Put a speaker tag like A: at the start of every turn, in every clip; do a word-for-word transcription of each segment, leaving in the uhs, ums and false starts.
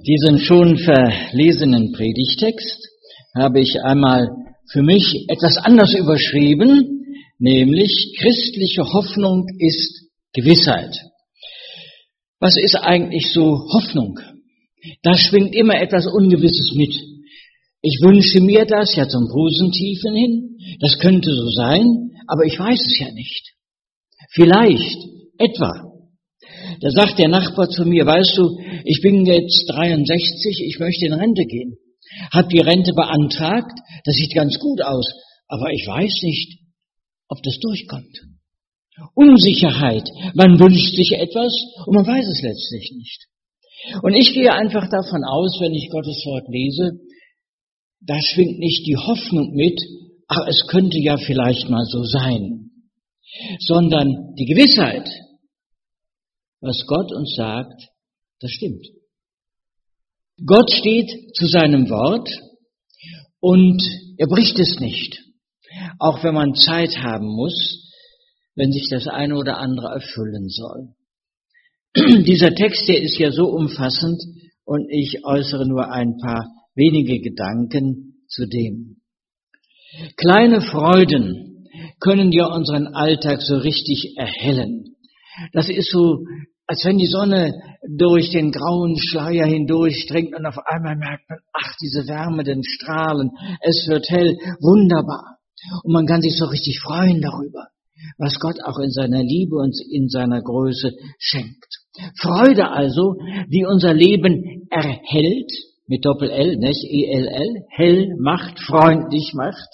A: Diesen schon verlesenen Predigtext habe ich einmal für mich etwas anders überschrieben, nämlich christliche Hoffnung ist Gewissheit. Was ist eigentlich so Hoffnung? Da schwingt immer etwas Ungewisses mit. Ich wünsche mir das ja zum Positiven hin, das könnte so sein, aber ich weiß es ja nicht. Vielleicht, etwa. Da sagt der Nachbar zu mir, weißt du, ich bin jetzt dreiundsechzig, ich möchte in Rente gehen. Hab die Rente beantragt, das sieht ganz gut aus, aber ich weiß nicht, ob das durchkommt. Unsicherheit, man wünscht sich etwas und man weiß es letztlich nicht. Und ich gehe einfach davon aus, wenn ich Gottes Wort lese, da schwingt nicht die Hoffnung mit, ach, es könnte ja vielleicht mal so sein, sondern die Gewissheit, was Gott uns sagt, das stimmt. Gott steht zu seinem Wort und er bricht es nicht, auch wenn man Zeit haben muss, wenn sich das eine oder andere erfüllen soll. Dieser Text, der ist ja so umfassend und ich äußere nur ein paar wenige Gedanken zu dem. Kleine Freuden können ja unseren Alltag so richtig erhellen. Das ist so, als wenn die Sonne durch den grauen Schleier hindurchdringt und auf einmal merkt man, ach, diese wärmenden Strahlen, es wird hell, wunderbar. Und man kann sich so richtig freuen darüber, was Gott auch in seiner Liebe und in seiner Größe schenkt. Freude also, die unser Leben erhält, mit Doppel-L, nicht E L L, hell macht, freundlich macht,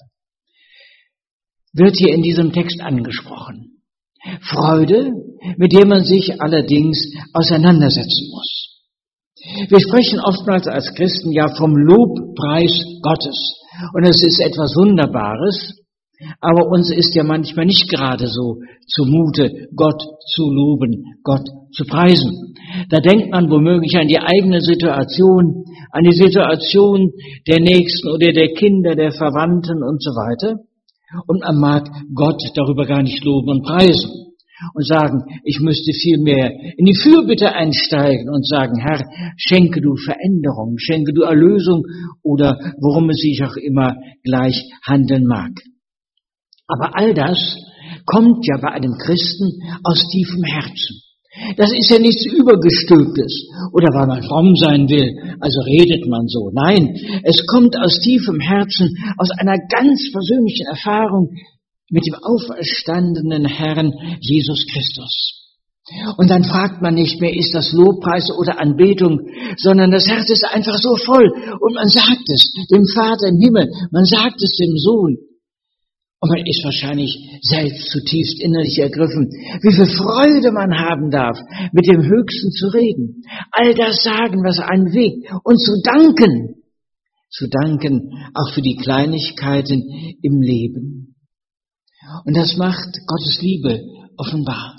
A: wird hier in diesem Text angesprochen. Freude, mit der man sich allerdings auseinandersetzen muss. Wir sprechen oftmals als Christen ja vom Lobpreis Gottes. Und es ist etwas Wunderbares, aber uns ist ja manchmal nicht gerade so zumute, Gott zu loben, Gott zu preisen. Da denkt man womöglich an die eigene Situation, an die Situation der Nächsten oder der Kinder, der Verwandten und so weiter. Und man mag Gott darüber gar nicht loben und preisen und sagen, ich müsste vielmehr in die Fürbitte einsteigen und sagen, Herr, schenke du Veränderung, schenke du Erlösung oder worum es sich auch immer gleich handeln mag. Aber all das kommt ja bei einem Christen aus tiefem Herzen. Das ist ja nichts Übergestülptes oder weil man fromm sein will, also redet man so. Nein, es kommt aus tiefem Herzen, aus einer ganz persönlichen Erfahrung mit dem auferstandenen Herrn Jesus Christus. Und dann fragt man nicht mehr, ist das Lobpreis oder Anbetung, sondern das Herz ist einfach so voll und man sagt es dem Vater im Himmel, man sagt es dem Sohn. Und man ist wahrscheinlich selbst zutiefst innerlich ergriffen, wie viel Freude man haben darf, mit dem Höchsten zu reden. All das sagen, was einen bewegt. Und zu danken, zu danken auch für die Kleinigkeiten im Leben. Und das macht Gottes Liebe offenbar.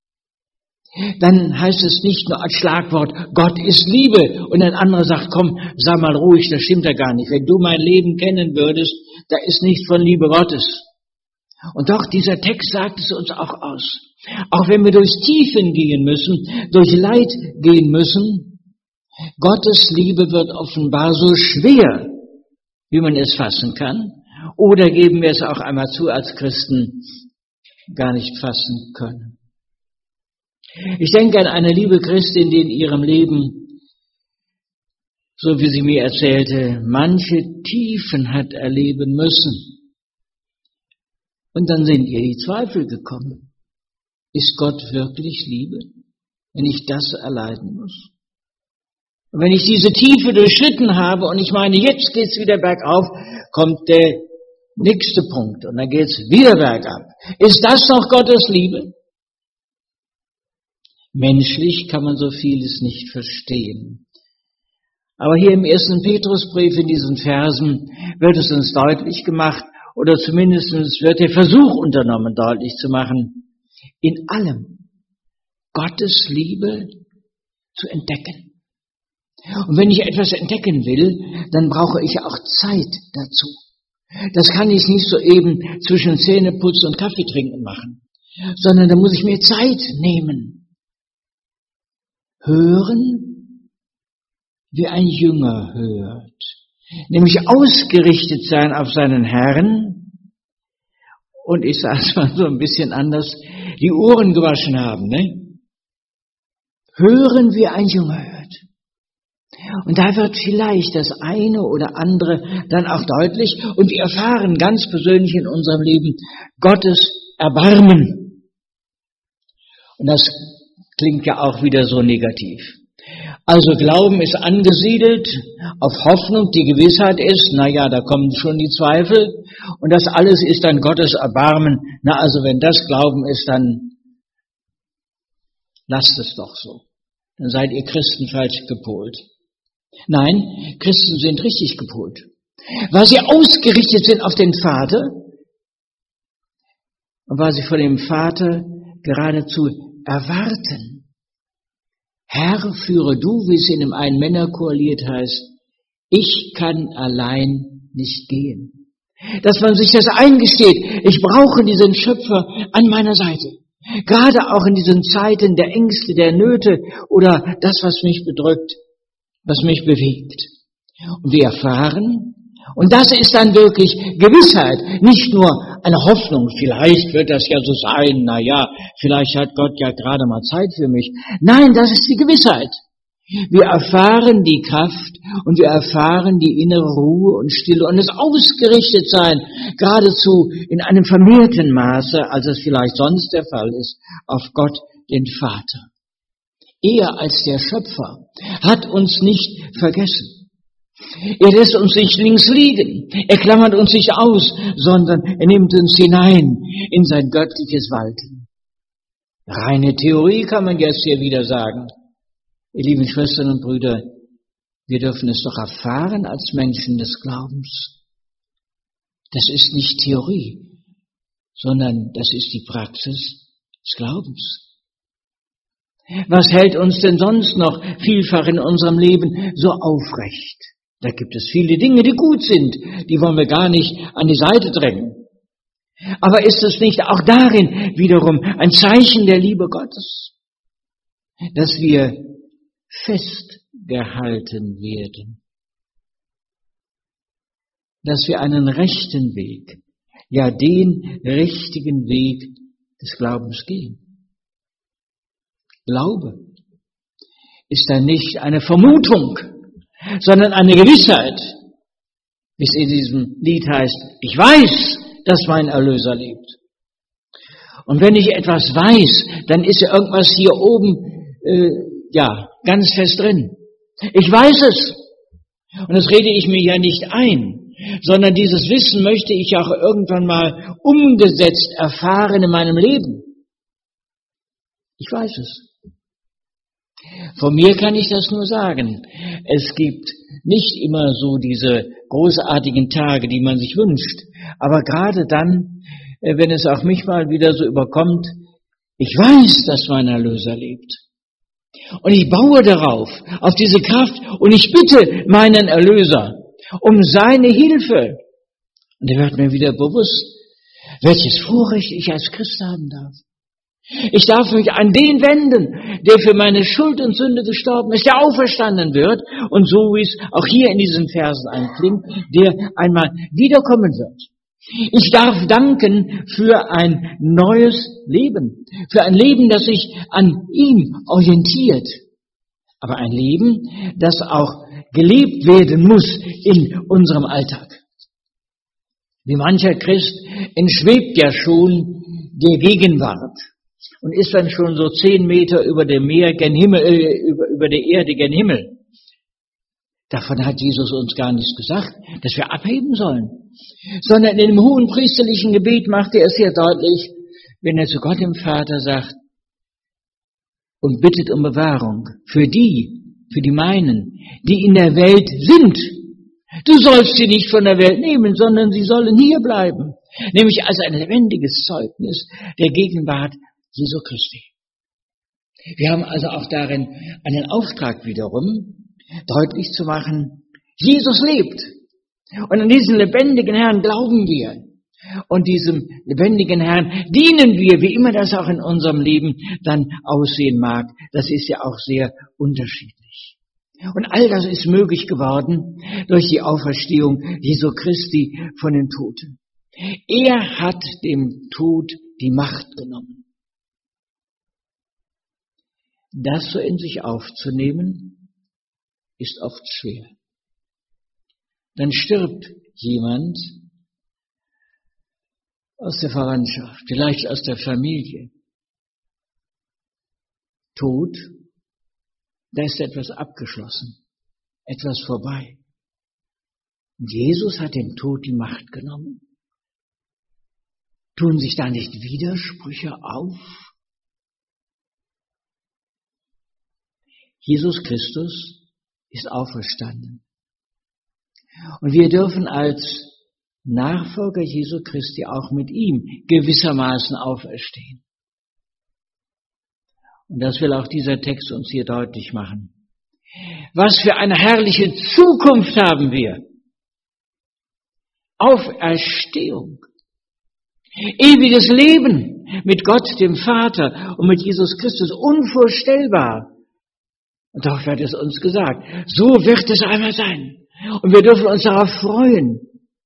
A: Dann heißt es nicht nur als Schlagwort, Gott ist Liebe. Und ein anderer sagt, komm, sei mal ruhig, das stimmt ja gar nicht. Wenn du mein Leben kennen würdest, da ist nichts von Liebe Gottes. Und doch, dieser Text sagt es uns auch aus. Auch wenn wir durch Tiefen gehen müssen, durch Leid gehen müssen, Gottes Liebe wird offenbar so schwer, wie man es fassen kann. Oder geben wir es auch einmal zu als Christen, gar nicht fassen können. Ich denke an eine liebe Christin, die in ihrem Leben, so wie sie mir erzählte, manche Tiefen hat erleben müssen. Und dann sind ihr die Zweifel gekommen. Ist Gott wirklich Liebe, wenn ich das erleiden muss? Und wenn ich diese Tiefe durchschritten habe und ich meine, jetzt geht's wieder bergauf, kommt der nächste Punkt und dann geht's wieder bergab. Ist das noch Gottes Liebe? Menschlich kann man so vieles nicht verstehen. Aber hier im ersten Petrusbrief in diesen Versen wird es uns deutlich gemacht, oder zumindest wird der Versuch unternommen, deutlich zu machen, in allem Gottes Liebe zu entdecken. Und wenn ich etwas entdecken will, dann brauche ich auch Zeit dazu. Das kann ich nicht so eben zwischen Zähneputz und Kaffee trinken machen, sondern da muss ich mir Zeit nehmen. Hören wie ein Jünger hört, nämlich ausgerichtet sein auf seinen Herrn und, ich sage es mal so ein bisschen anders, die Ohren gewaschen haben, ne? Hören, wie ein Jünger hört. Und da wird vielleicht das eine oder andere dann auch deutlich und wir erfahren ganz persönlich in unserem Leben Gottes Erbarmen. Und das klingt ja auch wieder so negativ. Also Glauben ist angesiedelt auf Hoffnung, die Gewissheit ist, na ja, da kommen schon die Zweifel und das alles ist dann Gottes Erbarmen. Na also wenn das Glauben ist, dann lasst es doch so. Dann seid ihr Christen falsch gepolt. Nein, Christen sind richtig gepolt. Weil sie ausgerichtet sind auf den Vater und weil sie von dem Vater geradezu erwarten. Herr, führe du, wie es in dem einen Männerchorlied heißt, ich kann allein nicht gehen. Dass man sich das eingesteht, ich brauche diesen Schöpfer an meiner Seite. Gerade auch in diesen Zeiten der Ängste, der Nöte oder das, was mich bedrückt, was mich bewegt. Und wir erfahren, und das ist dann wirklich Gewissheit, nicht nur eine Hoffnung, vielleicht wird das ja so sein, na ja, vielleicht hat Gott ja gerade mal Zeit für mich. Nein, das ist die Gewissheit. Wir erfahren die Kraft und wir erfahren die innere Ruhe und Stille und das Ausgerichtetsein geradezu in einem vermehrten Maße, als es vielleicht sonst der Fall ist, auf Gott, den Vater. Er als der Schöpfer hat uns nicht vergessen. Er lässt uns nicht links liegen, er klammert uns nicht aus, sondern er nimmt uns hinein in sein göttliches Walten. Reine Theorie kann man jetzt hier wieder sagen. Ihr lieben Schwestern und Brüder, wir dürfen es doch erfahren als Menschen des Glaubens. Das ist nicht Theorie, sondern das ist die Praxis des Glaubens. Was hält uns denn sonst noch vielfach in unserem Leben so aufrecht? Da gibt es viele Dinge, die gut sind, die wollen wir gar nicht an die Seite drängen. Aber ist es nicht auch darin wiederum ein Zeichen der Liebe Gottes, dass wir festgehalten werden, dass wir einen rechten Weg, ja den richtigen Weg des Glaubens gehen? Glaube ist dann nicht eine Vermutung, sondern eine Gewissheit, wie es in diesem Lied heißt, ich weiß, dass mein Erlöser lebt. Und wenn ich etwas weiß, dann ist ja irgendwas hier oben, äh, ja, ganz fest drin. Ich weiß es. Und das rede ich mir ja nicht ein, sondern dieses Wissen möchte ich auch irgendwann mal umgesetzt erfahren in meinem Leben. Ich weiß es. Von mir kann ich das nur sagen. Es gibt nicht immer so diese großartigen Tage, die man sich wünscht. Aber gerade dann, wenn es auch mich mal wieder so überkommt, ich weiß, dass mein Erlöser lebt. Und ich baue darauf, auf diese Kraft, und ich bitte meinen Erlöser um seine Hilfe. Und er wird mir wieder bewusst, welches Vorrecht ich als Christ haben darf. Ich darf mich an den wenden, der für meine Schuld und Sünde gestorben ist, der auferstanden wird und so wie es auch hier in diesen Versen einklingt, der einmal wiederkommen wird. Ich darf danken für ein neues Leben, für ein Leben, das sich an ihm orientiert, aber ein Leben, das auch gelebt werden muss in unserem Alltag. Wie mancher Christ entschwebt ja schon der Gegenwart und ist dann schon so zehn Meter über dem Meer gen Himmel, äh, über, über der Erde gen Himmel. Davon hat Jesus uns gar nichts gesagt, dass wir abheben sollen. Sondern in dem hohen priesterlichen Gebet macht er es sehr deutlich, wenn er zu Gott dem Vater sagt und bittet um Bewahrung für die, für die meinen, die in der Welt sind. Du sollst sie nicht von der Welt nehmen, sondern sie sollen hier bleiben. Nämlich als ein lebendiges Zeugnis der Gegenwart Jesu Christi. Wir haben also auch darin einen Auftrag wiederum, deutlich zu machen, Jesus lebt. Und an diesen lebendigen Herrn glauben wir. Und diesem lebendigen Herrn dienen wir, wie immer das auch in unserem Leben dann aussehen mag. Das ist ja auch sehr unterschiedlich. Und all das ist möglich geworden durch die Auferstehung Jesu Christi von den Toten. Er hat dem Tod die Macht genommen. Das so in sich aufzunehmen, ist oft schwer. Dann stirbt jemand aus der Verwandtschaft, vielleicht aus der Familie. Tod, da ist etwas abgeschlossen, etwas vorbei. Und Jesus hat dem Tod die Macht genommen. Tun sich da nicht Widersprüche auf? Jesus Christus ist auferstanden. Und wir dürfen als Nachfolger Jesu Christi auch mit ihm gewissermaßen auferstehen. Und das will auch dieser Text uns hier deutlich machen. Was für eine herrliche Zukunft haben wir. Auferstehung. Ewiges Leben mit Gott, dem Vater und mit Jesus Christus. Unvorstellbar. Und doch wird es uns gesagt, so wird es einmal sein. Und wir dürfen uns darauf freuen.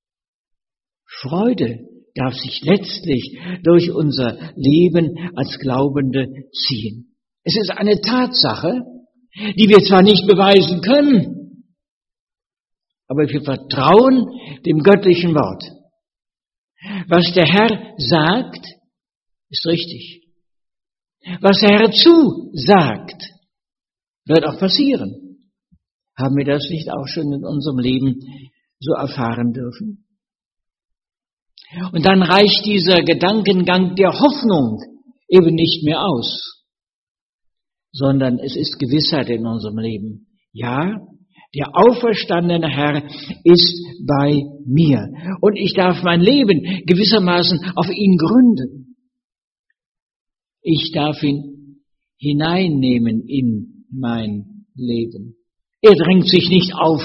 A: Freude darf sich letztlich durch unser Leben als Glaubende ziehen. Es ist eine Tatsache, die wir zwar nicht beweisen können, aber wir vertrauen dem göttlichen Wort. Was der Herr sagt, ist richtig. Was der Herr zusagt, wird auch passieren. Haben wir das nicht auch schon in unserem Leben so erfahren dürfen? Und dann reicht dieser Gedankengang der Hoffnung eben nicht mehr aus, sondern es ist Gewissheit in unserem Leben. Ja, der auferstandene Herr ist bei mir und ich darf mein Leben gewissermaßen auf ihn gründen. Ich darf ihn hineinnehmen in mein Leben. Er drängt sich nicht auf,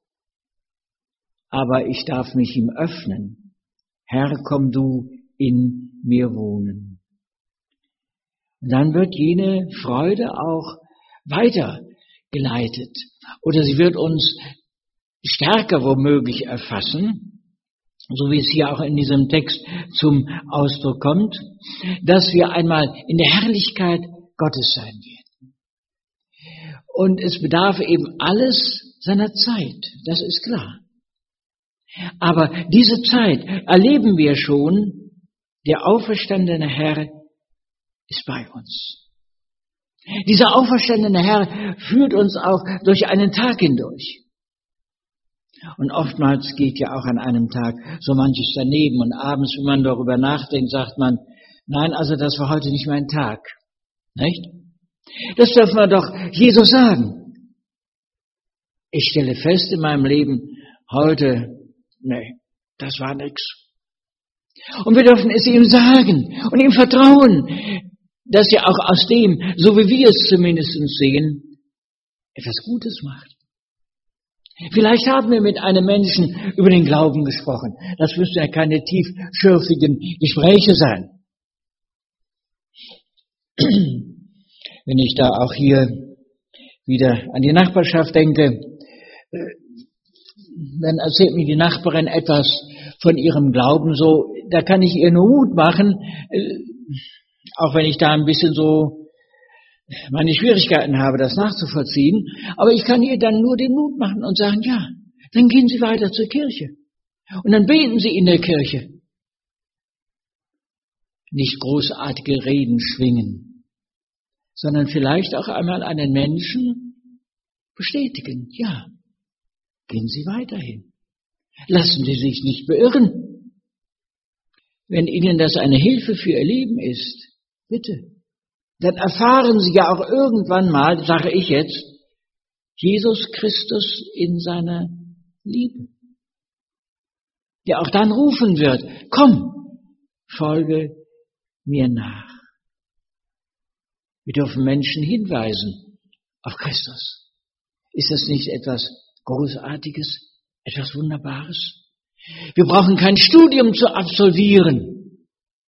A: aber ich darf mich ihm öffnen. Herr, komm du in mir wohnen. Und dann wird jene Freude auch weitergeleitet oder sie wird uns stärker womöglich erfassen, so wie es hier auch in diesem Text zum Ausdruck kommt, dass wir einmal in der Herrlichkeit Gottes sein werden. Und es bedarf eben alles seiner Zeit, das ist klar. Aber diese Zeit erleben wir schon, der auferstandene Herr ist bei uns. Dieser auferstandene Herr führt uns auch durch einen Tag hindurch. Und oftmals geht ja auch an einem Tag so manches daneben und abends, wenn man darüber nachdenkt, sagt man, nein, also das war heute nicht mein Tag. Nicht? Das darf man doch Jesus sagen. Ich stelle fest in meinem Leben, heute, nee, das war nix. Und wir dürfen es ihm sagen und ihm vertrauen, dass er auch aus dem, so wie wir es zumindest sehen, etwas Gutes macht. Vielleicht haben wir mit einem Menschen über den Glauben gesprochen. Das müssen ja keine tiefschürfigen Gespräche sein. Wenn ich da auch hier wieder an die Nachbarschaft denke, dann erzählt mir die Nachbarin etwas von ihrem Glauben, so, da kann ich ihr nur Mut machen, auch wenn ich da ein bisschen so meine Schwierigkeiten habe, das nachzuvollziehen, aber ich kann ihr dann nur den Mut machen und sagen, ja, dann gehen Sie weiter zur Kirche und dann beten Sie in der Kirche. Nicht großartige Reden schwingen, sondern vielleicht auch einmal einen Menschen bestätigen, ja, gehen Sie weiterhin. Lassen Sie sich nicht beirren. Wenn Ihnen das eine Hilfe für Ihr Leben ist, bitte. Dann erfahren Sie ja auch irgendwann mal, sage ich jetzt, Jesus Christus in seiner Liebe. Der auch dann rufen wird, komm, folge mir nach. Wir dürfen Menschen hinweisen auf Christus. Ist das nicht etwas Großartiges, etwas Wunderbares? Wir brauchen kein Studium zu absolvieren.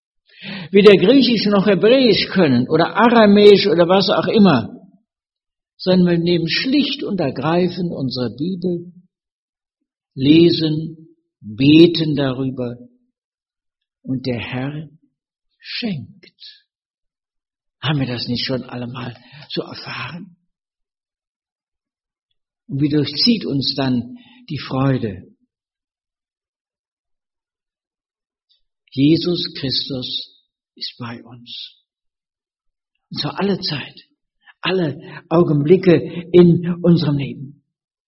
A: Weder Griechisch noch Hebräisch können oder Aramäisch oder was auch immer. sondern wir nehmen schlicht und ergreifend unsere Bibel, lesen, beten darüber und der Herr schenkt. Haben wir das nicht schon allemal so erfahren? Und wie durchzieht uns dann die Freude? Jesus Christus ist bei uns. Und zwar alle Zeit, alle Augenblicke in unserem Leben.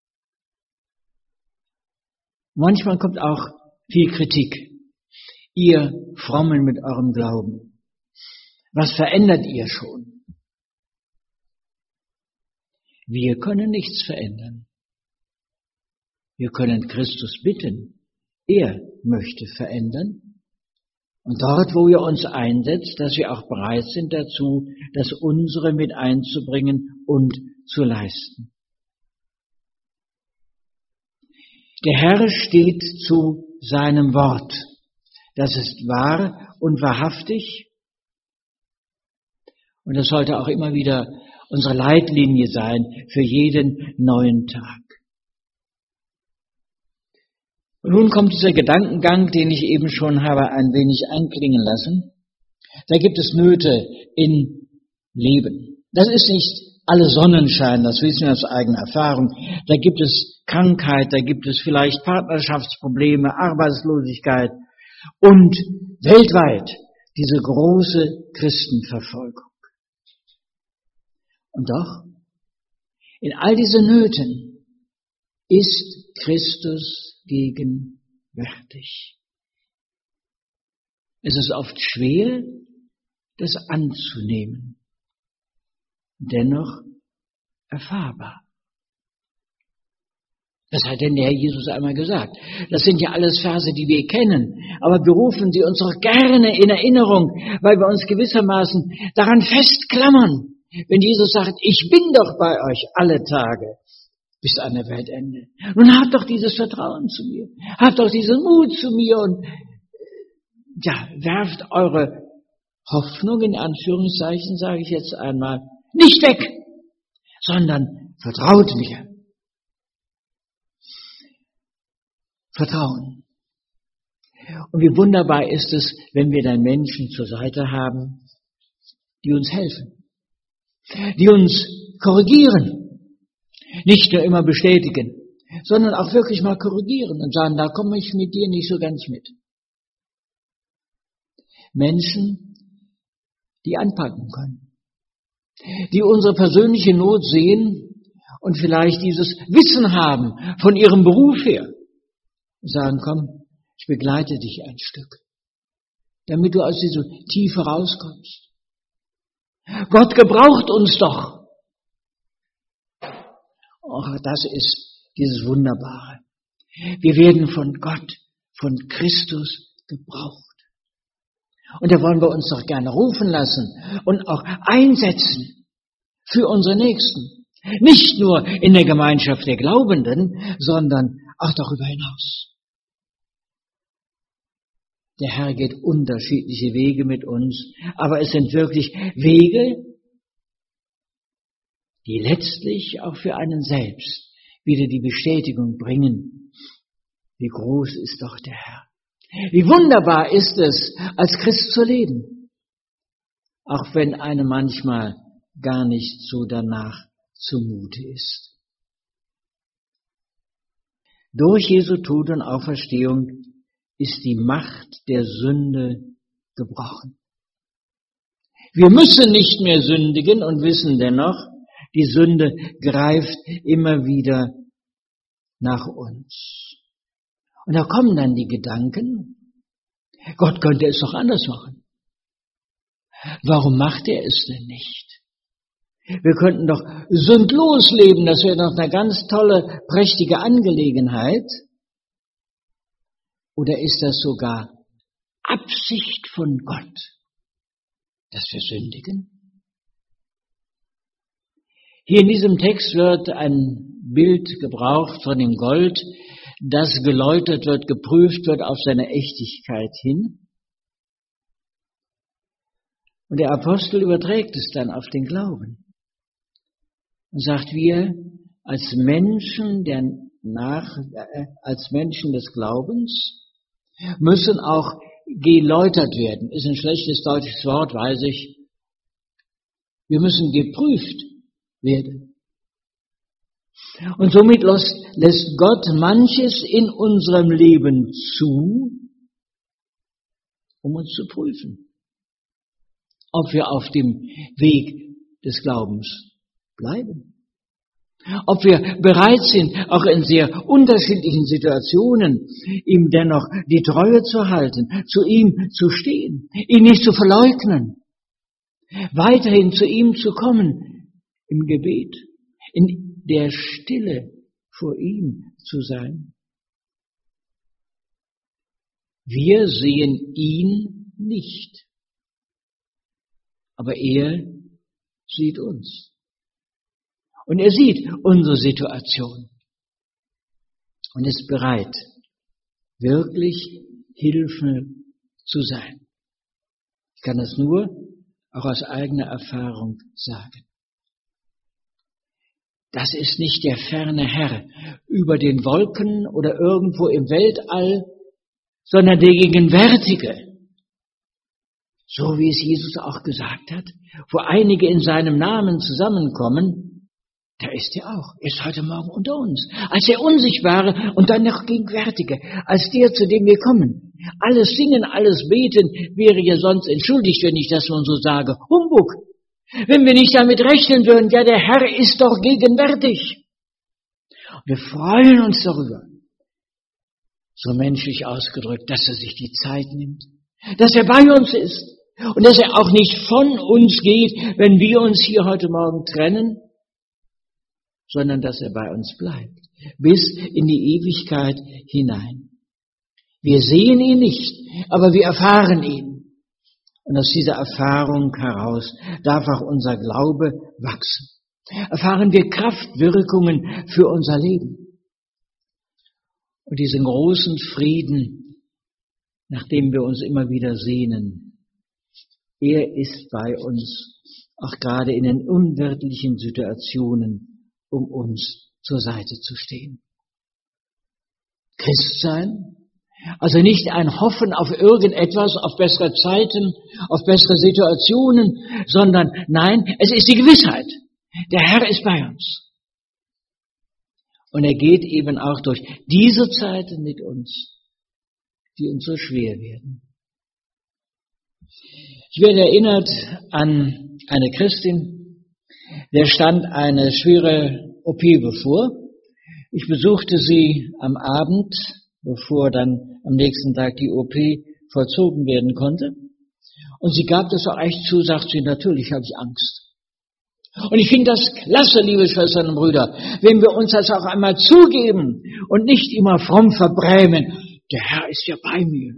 A: Manchmal kommt auch viel Kritik. Ihr Frommen mit eurem Glauben. Was verändert ihr schon? Wir können nichts verändern. Wir können Christus bitten. Er möchte verändern. Und dort, wo er uns einsetzt, dass wir auch bereit sind dazu, das Unsere mit einzubringen und zu leisten. Der Herr steht zu seinem Wort. Das ist wahr und wahrhaftig. Und das sollte auch immer wieder unsere Leitlinie sein für jeden neuen Tag. Und nun kommt dieser Gedankengang, den ich eben schon habe ein wenig anklingen lassen. Da gibt es Nöte im Leben. Das ist nicht alles Sonnenschein, das wissen wir aus eigener Erfahrung. Da gibt es Krankheit, da gibt es vielleicht Partnerschaftsprobleme, Arbeitslosigkeit und weltweit diese große Christenverfolgung. Und doch, in all diesen Nöten ist Christus gegenwärtig. Es ist oft schwer, das anzunehmen, dennoch erfahrbar. Das hat denn der Herr Jesus einmal gesagt. Das sind ja alles Verse, die wir kennen, aber wir rufen sie uns auch gerne in Erinnerung, weil wir uns gewissermaßen daran festklammern. Wenn Jesus sagt, ich bin doch bei euch alle Tage bis an der Weltende. Nun habt doch dieses Vertrauen zu mir. Habt doch diesen Mut zu mir und ja, werft eure Hoffnung, in Anführungszeichen sage ich jetzt einmal, nicht weg, sondern vertraut mir. Vertrauen. Und wie wunderbar ist es, wenn wir dann Menschen zur Seite haben, die uns helfen. Die uns korrigieren, nicht nur immer bestätigen, sondern auch wirklich mal korrigieren und sagen, da komme ich mit dir nicht so ganz mit. Menschen, die anpacken können, die unsere persönliche Not sehen und vielleicht dieses Wissen haben von ihrem Beruf her und sagen, komm, ich begleite dich ein Stück, damit du aus dieser Tiefe rauskommst. Gott gebraucht uns doch. Oh, das ist dieses Wunderbare. Wir werden von Gott, von Christus gebraucht. Und da wollen wir uns doch gerne rufen lassen und auch einsetzen für unsere Nächsten. Nicht nur in der Gemeinschaft der Glaubenden, sondern auch darüber hinaus. Der Herr geht unterschiedliche Wege mit uns, aber es sind wirklich Wege, die letztlich auch für einen selbst wieder die Bestätigung bringen. Wie groß ist doch der Herr. Wie wunderbar ist es, als Christ zu leben, auch wenn einem manchmal gar nicht so danach zumute ist. Durch Jesu Tod und Auferstehung ist die Macht der Sünde gebrochen. Wir müssen nicht mehr sündigen und wissen dennoch, die Sünde greift immer wieder nach uns. Und da kommen dann die Gedanken, Gott könnte es doch anders machen. Warum macht er es denn nicht? Wir könnten doch sündlos leben, das wäre doch eine ganz tolle, prächtige Angelegenheit. Oder ist das sogar Absicht von Gott, dass wir sündigen? Hier in diesem Text wird ein Bild gebraucht von dem Gold, das geläutert wird, geprüft wird auf seine Echtigkeit hin. Und der Apostel überträgt es dann auf den Glauben. und sagt, wir als Menschen der nach, äh, als Menschen des Glaubens müssen auch geläutert werden. Ist ein schlechtes deutsches Wort, weiß ich. Wir müssen geprüft werden. Und somit lässt, lässt Gott manches in unserem Leben zu, um uns zu prüfen, ob wir auf dem Weg des Glaubens bleiben. Ob wir bereit sind, auch in sehr unterschiedlichen Situationen, ihm dennoch die Treue zu halten, zu ihm zu stehen, ihn nicht zu verleugnen, weiterhin zu ihm zu kommen, im Gebet, in der Stille vor ihm zu sein. Wir sehen ihn nicht, aber er sieht uns. Und er sieht unsere Situation und ist bereit, wirklich Hilfe zu sein. Ich kann das nur auch aus eigener Erfahrung sagen. Das ist nicht der ferne Herr über den Wolken oder irgendwo im Weltall, sondern der Gegenwärtige. So wie es Jesus auch gesagt hat, wo einige in seinem Namen zusammenkommen, da ist er auch. Er ist heute Morgen unter uns. Als der Unsichtbare und dann noch Gegenwärtige. Als der, zu dem wir kommen. Alles singen, alles beten wäre ja sonst entschuldigt, wenn ich das nun so sage. Humbug. Wenn wir nicht damit rechnen würden, ja, der Herr ist doch gegenwärtig. Und wir freuen uns darüber. So menschlich ausgedrückt, dass er sich die Zeit nimmt. Dass er bei uns ist. Und dass er auch nicht von uns geht, wenn wir uns hier heute Morgen trennen, sondern dass er bei uns bleibt, bis in die Ewigkeit hinein. Wir sehen ihn nicht, aber wir erfahren ihn. Und aus dieser Erfahrung heraus darf auch unser Glaube wachsen. Erfahren wir Kraftwirkungen für unser Leben. Und diesen großen Frieden, nach dem wir uns immer wieder sehnen, er ist bei uns, auch gerade in den unwirtlichen Situationen, um uns zur Seite zu stehen. Christsein, also nicht ein Hoffen auf irgendetwas, auf bessere Zeiten, auf bessere Situationen, sondern nein, es ist die Gewissheit, der Herr ist bei uns. Und er geht eben auch durch diese Zeiten mit uns, die uns so schwer werden. Ich werde erinnert an eine Christin, der stand eine schwere O P bevor. Ich besuchte sie am Abend, bevor dann am nächsten Tag die O P vollzogen werden konnte. Und sie gab das auch echt zu, sagt sie, natürlich habe ich Angst. Und ich finde das klasse, liebe Schwestern und Brüder, wenn wir uns das auch einmal zugeben und nicht immer fromm verbrämen. Der Herr ist ja bei mir.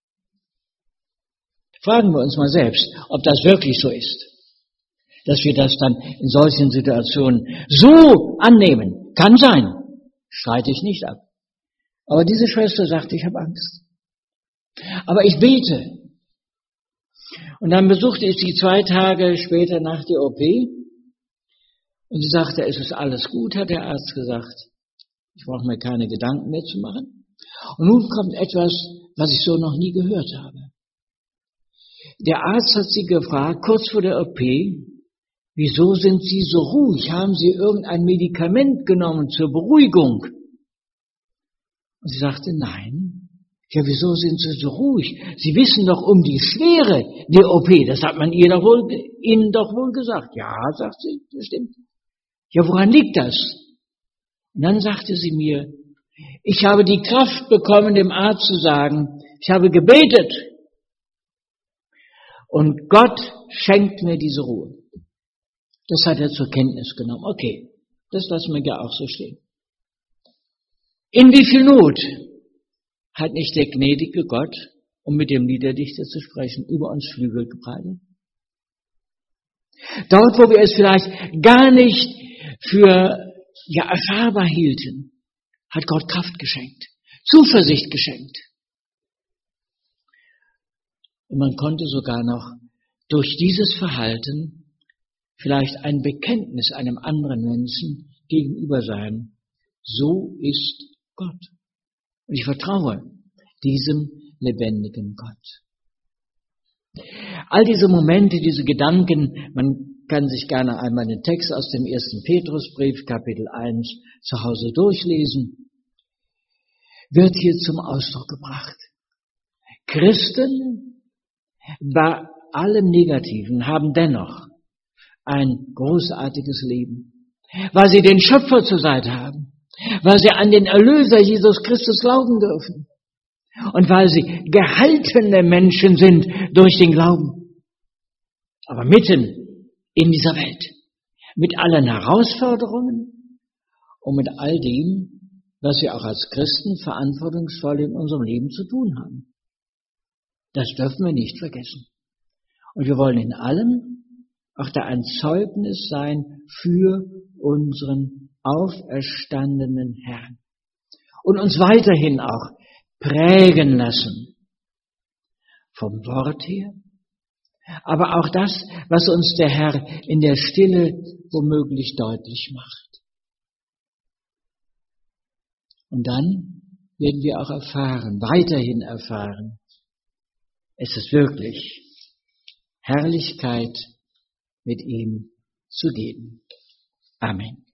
A: Fragen wir uns mal selbst, ob das wirklich so ist, dass wir das dann in solchen Situationen so annehmen. Kann sein, streite ich nicht ab. Aber diese Schwester sagte, ich habe Angst. Aber ich bete. Und dann besuchte ich sie zwei Tage später nach der O P. Und sie sagte, es ist alles gut, hat der Arzt gesagt. Ich brauche mir keine Gedanken mehr zu machen. Und nun kommt etwas, was ich so noch nie gehört habe. Der Arzt hat sie gefragt, kurz vor der O P, wieso sind Sie so ruhig? Haben Sie irgendein Medikament genommen zur Beruhigung? Und sie sagte, nein. Ja, wieso sind Sie so ruhig? Sie wissen doch um die Schwere der O P. Das hat man ihr doch wohl, Ihnen doch wohl gesagt. Ja, sagt sie, das stimmt. Ja, woran liegt das? Und dann sagte sie mir, ich habe die Kraft bekommen, dem Arzt zu sagen, ich habe gebetet. Und Gott schenkt mir diese Ruhe. Das hat er zur Kenntnis genommen. Okay, das lassen wir ja auch so stehen. In wie viel Not hat nicht der gnädige Gott, um mit dem Liederdichter zu sprechen, über uns Flügel gebreitet? Dort, wo wir es vielleicht gar nicht für ja erfahrbar hielten, hat Gott Kraft geschenkt, Zuversicht geschenkt. Und man konnte sogar noch durch dieses Verhalten vielleicht ein Bekenntnis einem anderen Menschen gegenüber sein. So ist Gott. Und ich vertraue diesem lebendigen Gott. All diese Momente, diese Gedanken, man kann sich gerne einmal den Text aus dem ersten Petrusbrief, Kapitel eins, zu Hause durchlesen, wird hier zum Ausdruck gebracht. Christen bei allem Negativen haben dennoch ein großartiges Leben, weil sie den Schöpfer zur Seite haben, weil sie an den Erlöser Jesus Christus glauben dürfen und weil sie gehaltene Menschen sind durch den Glauben. Aber mitten in dieser Welt, mit allen Herausforderungen und mit all dem, was wir auch als Christen verantwortungsvoll in unserem Leben zu tun haben. Das dürfen wir nicht vergessen. Und wir wollen in allem auch da ein Zeugnis sein für unseren auferstandenen Herrn. Und uns weiterhin auch prägen lassen. Vom Wort her. Aber auch das, was uns der Herr in der Stille womöglich deutlich macht. Und dann werden wir auch erfahren, weiterhin erfahren, es ist wirklich Herrlichkeit mit ihm zu geben. Amen.